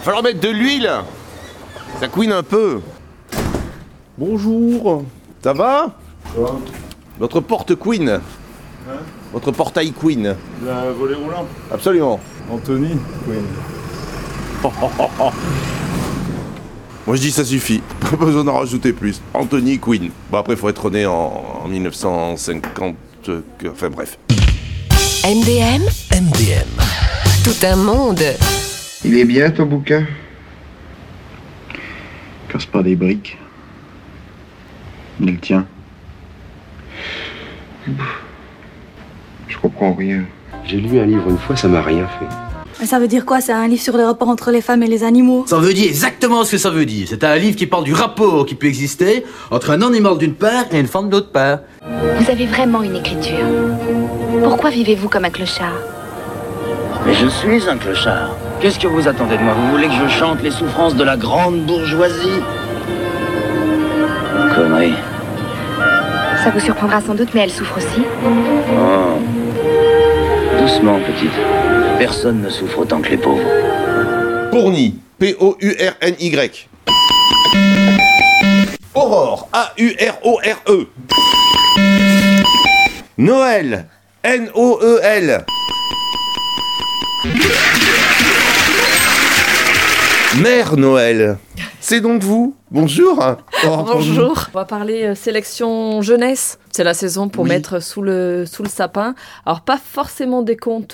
falloir mettre de l'huile. Ça couine un peu. Bonjour. Ça va? Votre porte queen. Hein? Votre portail queen. La volée roulant. Absolument. Anthony. Oui. Moi je dis ça suffit. Pas besoin d'en rajouter plus. Anthony Quinn. Bon après faut être né en 1950. Enfin bref. MDM. Tout un monde. Il est bien ton bouquin? Casse pas des briques. Il le tient. Je comprends rien. J'ai lu un livre une fois, ça m'a rien fait. Mais ça veut dire quoi? C'est un livre sur le rapport entre les femmes et les animaux? Ça veut dire exactement ce que ça veut dire. C'est un livre qui parle du rapport qui peut exister entre un animal d'une part et une femme de l'autre part. Vous avez vraiment une écriture. Pourquoi vivez-vous comme un clochard? Mais je suis un clochard. Qu'est-ce que vous attendez de moi? Vous voulez que je chante les souffrances de la grande bourgeoisie? Connerie. Ça vous surprendra sans doute, mais elle souffre aussi. Oh. Doucement, petite. Personne ne souffre autant que les pauvres. Pourny. P-O-U-R-N-Y. Aurore. A-U-R-O-R-E. Noël. N-O-E-L. Mère Noël. C'est donc vous? Bonjour. Bonjour. On va parler sélection jeunesse. C'est la saison pour mettre sous le sapin. Alors pas forcément des contes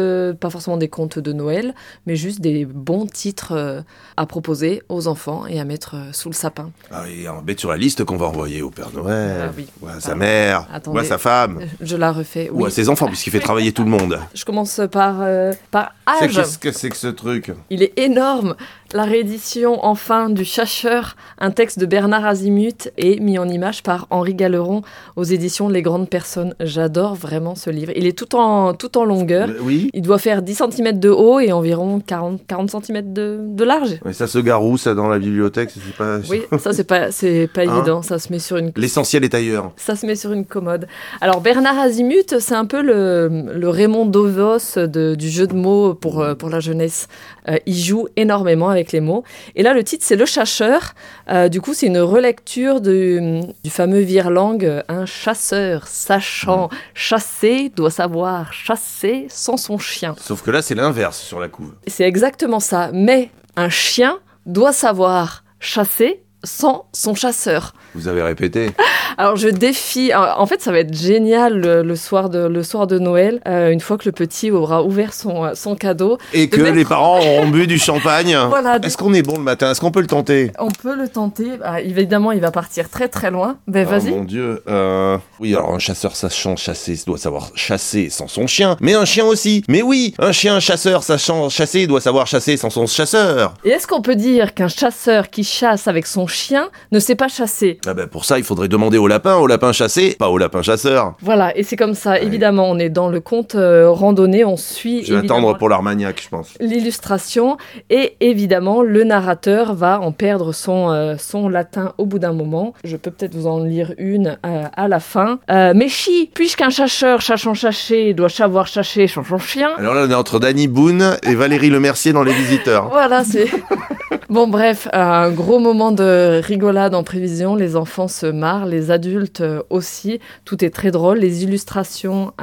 de Noël, mais juste des bons titres à proposer aux enfants et à mettre sous le sapin. Ah, et en mettre sur la liste qu'on va envoyer au Père Noël, oui. ou à sa mère, attendez, ou à sa femme, je la refais. ou à ses enfants, puisqu'il fait travailler tout le monde. Je commence par âge. Qu'est-ce que c'est que ce truc? Il est énorme. La réédition enfin du Chasseur, un texte de Bernard Azimut et mis en image par Henri Galeron aux éditions Les Grandes Personnes. J'adore vraiment ce livre. Il est tout en longueur. Oui. Il doit faire 10 cm de haut et environ 40 cm de large. Oui, ça se garoue, ça, dans la bibliothèque, c'est pas... Oui, ça c'est pas évident. Ça se met sur une... L'essentiel est ailleurs. Ça se met sur une commode. Alors Bernard Azimut, c'est un peu le Raymond Devos du jeu de mots pour la jeunesse. Il joue énormément avec les mots. Et là, le titre, c'est Le Chasseur. Du coup, c'est une relecture du fameux Virlang. Un chasseur sachant chasser doit savoir chasser sans son chien. Sauf que là, c'est l'inverse sur la couve. C'est exactement ça. Mais un chien doit savoir chasser sans son chasseur. Vous avez répété. Alors je défie, en fait ça va être génial le soir de Noël, une fois que le petit aura ouvert son cadeau. Et que les parents auront bu du champagne. Voilà. Est-ce qu'on est bon le matin? Est-ce qu'on peut le tenter? On peut le tenter. Évidemment, il va partir très très loin. Ben vas-y. Oh mon Dieu. Oui, alors un chasseur sachant chasser doit savoir chasser sans son chien. Mais un chien aussi. Mais oui, un chien chasseur sachant chasser doit savoir chasser sans son chasseur. Et est-ce qu'on peut dire qu'un chasseur qui chasse avec son chien ne sait pas chasser? Ah ben pour ça, il faudrait demander au lapin chassé, pas au lapin chasseur. Voilà, et c'est comme ça. Ouais. Évidemment, on est dans le conte randonnée, on suit... Je vais attendre pour l'Armagnac, je pense. L'illustration, et évidemment, le narrateur va en perdre son latin au bout d'un moment. Je peux peut-être vous en lire une à la fin. Mais chi, puisqu'un chasseur chachant chaché doit savoir chasser son chien... Alors là, on est entre Danny Boone et Valérie Lemercier dans Les Visiteurs. Voilà, c'est... Bon bref, un gros moment de rigolade en prévision, les enfants se marrent, les adultes aussi, tout est très drôle. Les illustrations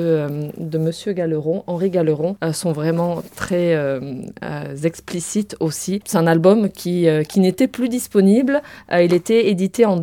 de Monsieur Galeron, Henri Galeron, sont vraiment très explicites aussi. C'est un album qui n'était plus disponible, il était édité en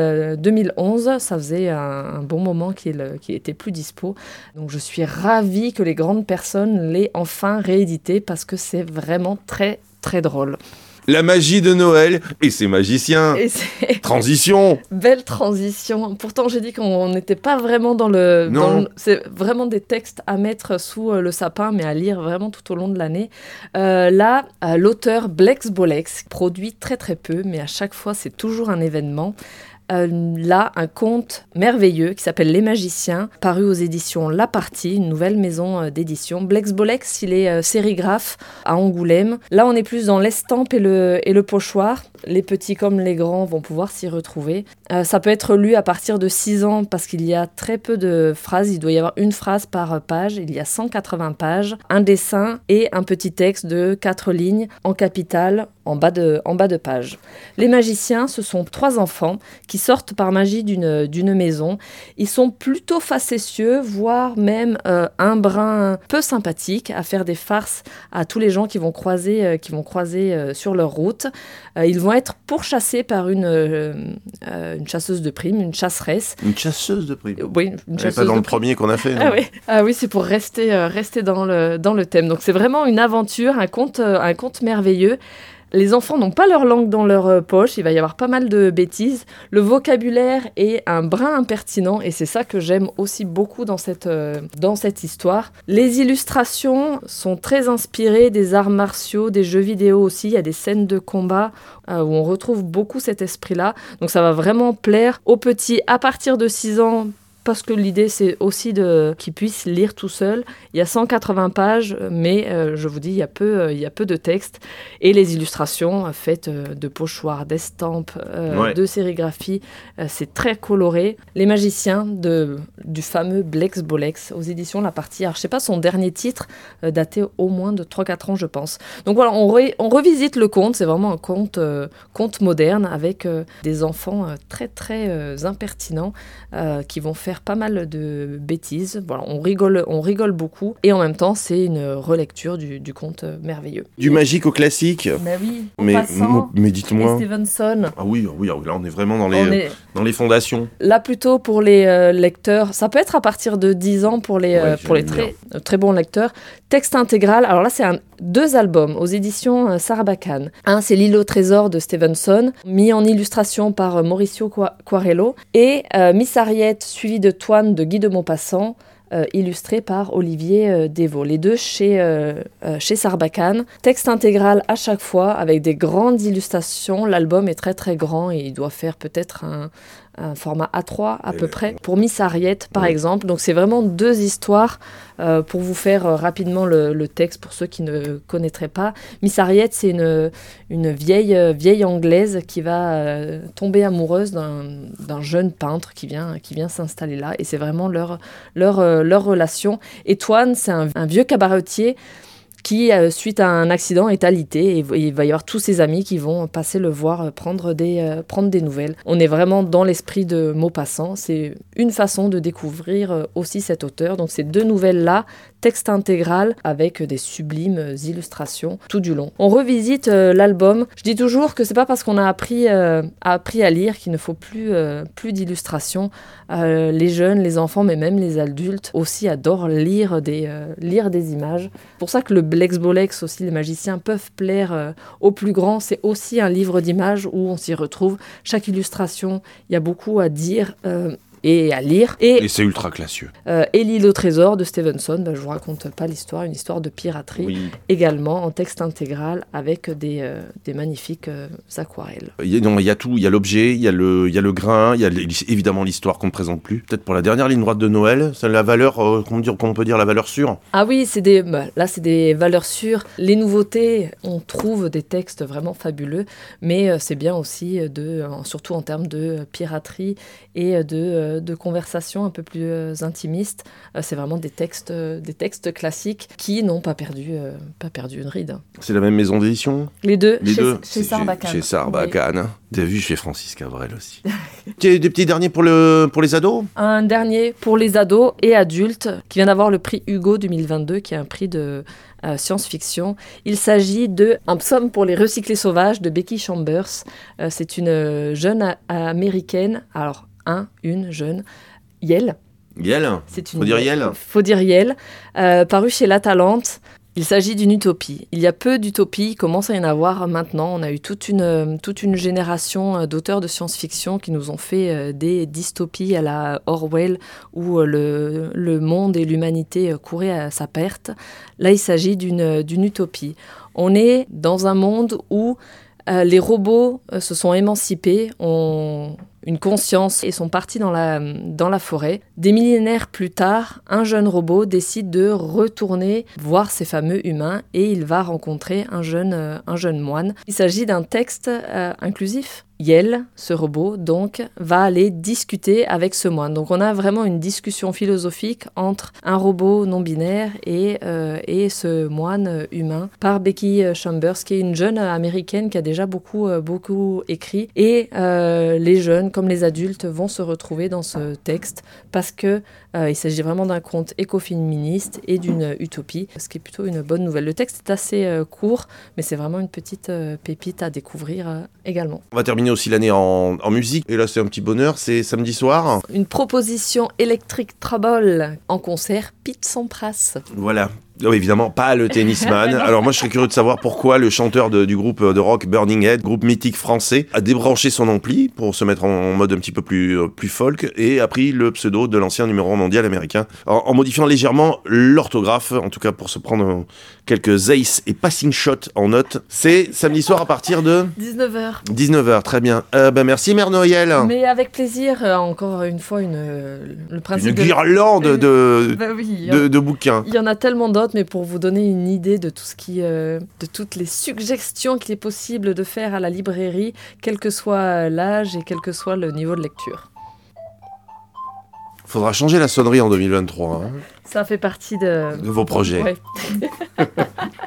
2011, ça faisait un bon moment qu'il était plus dispo. Donc je suis ravie que les grandes personnes l'aient enfin réédité parce que c'est vraiment très très drôle. La magie de Noël et ses magiciens. Transition. Belle transition. Pourtant, j'ai dit qu'on n'était pas vraiment c'est vraiment des textes à mettre sous le sapin, mais à lire vraiment tout au long de l'année. Là, l'auteur Blex Bolex produit très très peu, mais à chaque fois, c'est toujours un événement. là un conte merveilleux qui s'appelle Les Magiciens, paru aux éditions La Partie, une nouvelle maison d'édition. Blex Bolex, il est sérigraphe à Angoulême. Là, on est plus dans l'estampe et le pochoir. Les petits comme les grands vont pouvoir s'y retrouver. Ça peut être lu à partir de 6 ans parce qu'il y a très peu de phrases. Il doit y avoir une phrase par page. Il y a 180 pages, un dessin et un petit texte de 4 lignes en capitale en bas de page. Les magiciens, ce sont 3 enfants qui sortent par magie d'une maison. Ils sont plutôt facétieux, voire même un brin peu sympathique, à faire des farces à tous les gens qui vont croiser sur leur route. Ils vont être pourchassés par une chasseuse de primes, une chasseresse. Une chasseuse de primes. Oui, une chasseuse pas dans le premier qu'on a fait. Ah oui, c'est pour rester dans le thème. Donc c'est vraiment une aventure, un conte merveilleux. Les enfants n'ont pas leur langue dans leur poche, il va y avoir pas mal de bêtises. Le vocabulaire est un brin impertinent et c'est ça que j'aime aussi beaucoup dans cette histoire. Les illustrations sont très inspirées des arts martiaux, des jeux vidéo aussi. Il y a des scènes de combat où on retrouve beaucoup cet esprit-là. Donc ça va vraiment plaire aux petits à partir de 6 ans. Parce que l'idée, c'est aussi qu'ils puissent lire tout seuls. Il y a 180 pages, mais je vous dis, il y a peu de texte. Et les illustrations faites de pochoirs, d'estampes, de sérigraphie, c'est très coloré. Les magiciens du fameux Blex Bolex aux éditions La Partie. Alors, je ne sais pas, son dernier titre daté au moins de 3-4 ans, je pense. Donc voilà, on revisite le conte. C'est vraiment un conte moderne avec des enfants très, très impertinents qui vont faire pas mal de bêtises. Voilà, on rigole beaucoup. Et en même temps, c'est une relecture du conte merveilleux. Du magique au classique. Mais oui, mais dites-moi. Et Stevenson. Ah oui, là on est vraiment dans les fondations. Là plutôt pour les lecteurs, ça peut être à partir de 10 ans pour les très bons lecteurs. Texte intégral, alors là c'est 2 albums aux éditions Sarbacane. Un, c'est L'île au trésor de Stevenson, mis en illustration par Mauricio Quarello, et Miss Harriet, suivi de Toine de Guy de Maupassant, illustré par Olivier Devaux. Les 2 chez Sarbacane. Texte intégral à chaque fois, avec des grandes illustrations. L'album est très très grand et il doit faire peut-être un format A3 à peu près, pour Miss Harriet par exemple. Donc c'est vraiment 2 histoires pour vous faire rapidement le texte pour ceux qui ne connaîtraient pas. Miss Harriet, c'est une vieille anglaise qui va tomber amoureuse d'un jeune peintre qui vient s'installer là, et c'est vraiment leur relation. Et Toine, c'est un vieux cabaretier qui, suite à un accident, est alité, et il va y avoir tous ses amis qui vont passer le voir prendre des nouvelles. On est vraiment dans l'esprit de Maupassant. C'est une façon de découvrir aussi cet auteur. Donc ces 2 nouvelles-là, texte intégral avec des sublimes illustrations tout du long. On revisite l'album. Je dis toujours que c'est pas parce qu'on a appris à lire qu'il ne faut plus d'illustrations. Les jeunes, les enfants, mais même les adultes aussi adorent lire des images. C'est pour ça que le Blex Bolex aussi, les magiciens peuvent plaire aux plus grands. C'est aussi un livre d'images où on s'y retrouve. Chaque illustration, il y a beaucoup à dire et à lire. Et c'est ultra classieux. Et L'île au trésor de Stevenson, je vous raconte pas l'histoire, une histoire de piraterie, également en texte intégral avec des magnifiques aquarelles. Il y a tout, il y a l'objet, il y a le grain, il y a évidemment l'histoire qu'on ne présente plus. Peut-être pour la dernière ligne droite de Noël, c'est la valeur, comment on peut dire la valeur sûre. Ah oui, c'est des valeurs sûres. Les nouveautés, on trouve des textes vraiment fabuleux, mais c'est bien aussi surtout en termes de piraterie et de conversations un peu plus intimistes. C'est vraiment des textes classiques qui n'ont pas perdu une ride. C'est la même maison d'édition ? Les deux. Chez Sarbacane. Chez Sarbacane. Oui. T'as vu, chez Francis Cabrel aussi. Des petits derniers pour les ados ? Un dernier pour les ados et adultes qui vient d'avoir le prix Hugo 2022, qui est un prix de science-fiction. Il s'agit de Un psaume pour les recyclés sauvages de Becky Chambers. C'est une jeune américaine, alors une jeune, Yel. Faut dire Yel. Faut dire Yel, paru chez La Talente. Il s'agit d'une utopie. Il y a peu d'utopies, il commence à y en avoir maintenant. On a eu toute une génération d'auteurs de science-fiction qui nous ont fait des dystopies à la Orwell, où le monde et l'humanité couraient à sa perte. Là, il s'agit d'une utopie. On est dans un monde où les robots se sont émancipés, ont une conscience et sont partis dans la forêt. Des millénaires plus tard, un jeune robot décide de retourner voir ces fameux humains et il va rencontrer un jeune moine. Il s'agit d'un texte inclusif. Yel, ce robot, donc, va aller discuter avec ce moine. Donc on a vraiment une discussion philosophique entre un robot non-binaire et ce moine humain par Becky Chambers, qui est une jeune américaine qui a déjà beaucoup écrit. Et les jeunes, comme les adultes, vont se retrouver dans ce texte parce que il s'agit vraiment d'un conte écoféministe et d'une utopie, ce qui est plutôt une bonne nouvelle. Le texte est assez court, mais c'est vraiment une petite pépite à découvrir également. On va terminer aussi l'année en musique, et là c'est un petit bonheur, c'est samedi soir. Une proposition Electric Trouble en concert, Pete Sampras. Voilà. Oui, évidemment, pas le tennisman. Alors moi, je serais curieux de savoir pourquoi le chanteur du groupe de rock Burning Head, groupe mythique français, a débranché son ampli pour se mettre en mode un petit peu plus folk et a pris le pseudo de l'ancien numéro 1 mondial américain en modifiant légèrement l'orthographe, en tout cas pour se prendre quelques aces et passing shots en note. C'est samedi soir à partir de 19h. 19h, très bien. Merci Mère Noël. Mais avec plaisir, encore une fois, le principe une guirlande de bouquins. Il y en a tellement d'autres, mais pour vous donner une idée de tout de toutes les suggestions qu'il est possible de faire à la librairie, quel que soit l'âge et quel que soit le niveau de lecture. Faudra changer la sonnerie en 2023. Hein. Ça fait partie de vos projets. Ouais.